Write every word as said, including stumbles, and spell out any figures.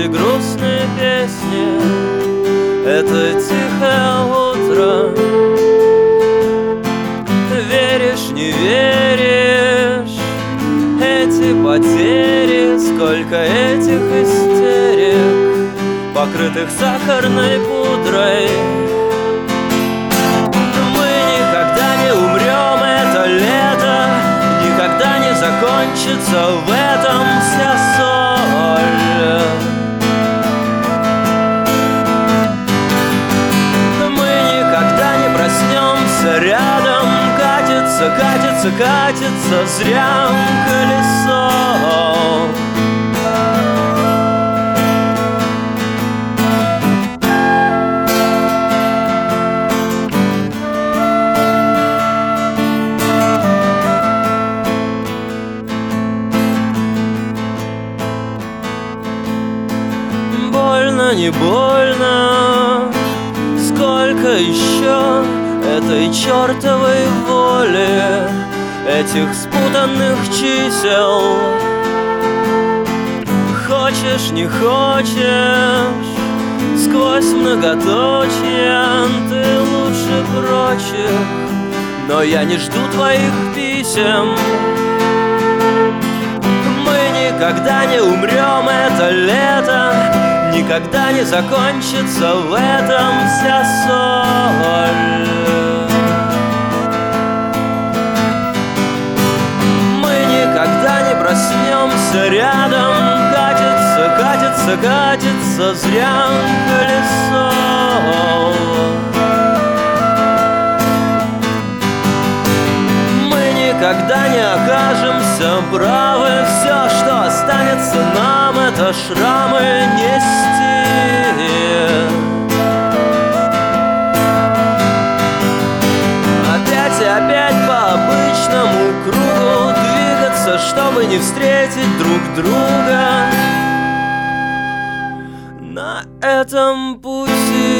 эти грустные песни, это тихое утро. Веришь, не веришь, эти потери, сколько этих истерик, покрытых сахарной пудрой. Мы никогда не умрем, это лето никогда не закончится, в этом вся соль. Мы никогда не проснемся рядом, катится, катится, катится зря колесо. Больно, не больно, сколько еще этой чертовой воли, этих спутанных чисел. Хочешь, не хочешь, сквозь многоточия ты лучше прочих, но я не жду твоих писем. Мы никогда не умрем, это лето никогда не закончится, в этом вся соль. Мы никогда не проснемся рядом, катится, катится, катится зря колесо. Мы никогда не окажемся правы, все, что останется нам, это шрамы нести. Опять и опять по обычному кругу двигаться, чтобы не встретить друг друга на этом пути.